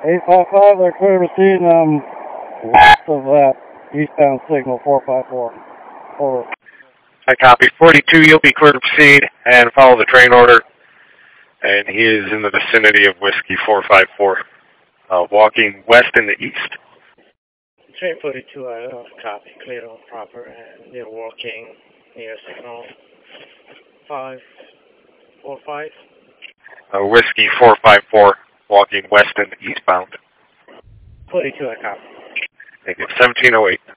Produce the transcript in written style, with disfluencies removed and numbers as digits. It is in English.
855, they're clear to see them west of that eastbound signal 454. Over. I copy. 42, you'll be clear to proceed and follow the train order. And he is in the vicinity of Whiskey 454, walking west and the east. Train 42, I copy. Clear on proper, and they're walking near signal 545. Whiskey 454, walking west and eastbound. 42, I copy. Thank you. 1708.